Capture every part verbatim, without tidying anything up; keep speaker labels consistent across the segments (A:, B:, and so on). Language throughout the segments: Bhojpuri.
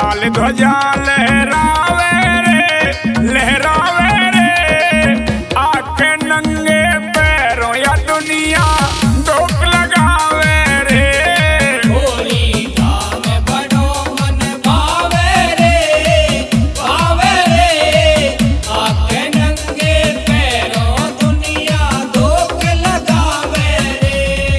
A: लाल ध्वजा लहरावे रे लहरावे रे आके नंगे पैरों या दुनिया धोख लगावे रे।
B: होली धाम बड़ो मन भावे रे भावे रे आके नंगे पैरों दुनिया धोख लगावे रे।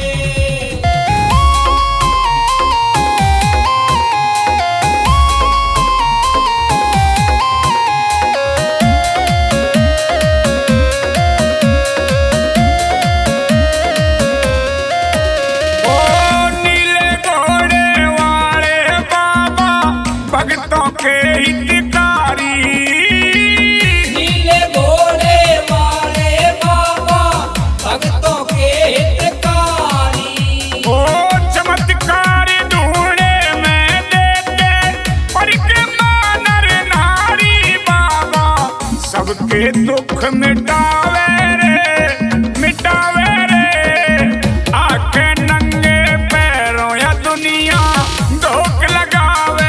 A: भक्तों के हितकारी
B: नीले घोड़े वाले बाबा भक्तों के हितकारी।
A: ओ चमत्कार ढूंढे में देते परिक्रमा नर नारी बाबा सबके दुख मिटावे रे मिटावे रे आके नंगे पैरों या दुनिया धोख लगावे।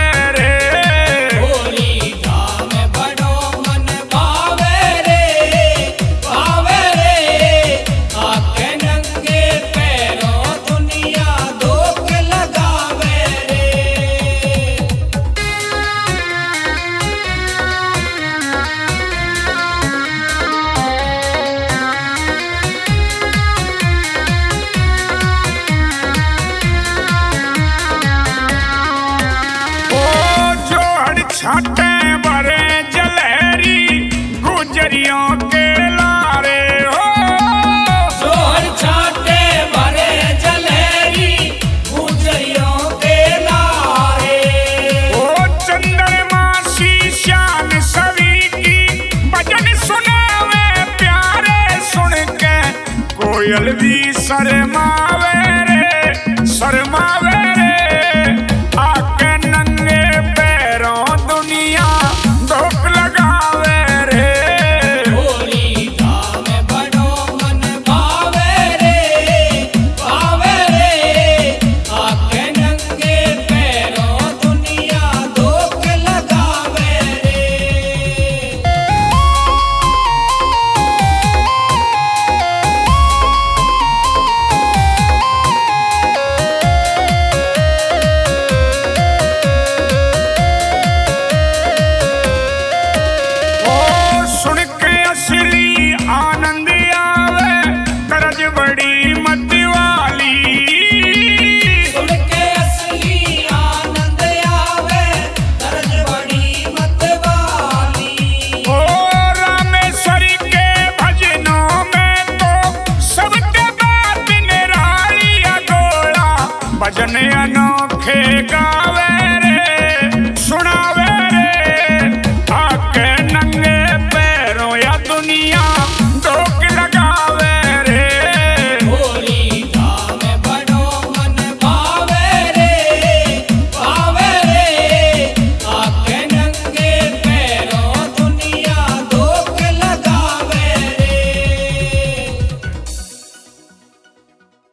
B: होली धाम बड़ो मन भावे रे भावे रे आके नंगे पैरों दुनिया धोख लगावे रे।
A: छाटे बरे जलहरी गुजरियों के लारे हो
B: जोहर छाटे भरे जलहरी गुजरियों के लारे।
A: ओ चंद्रमा सी शान सभी की भजन सुनावे प्यारे सुन के कोयल भी शर्मावे रे शर्मावे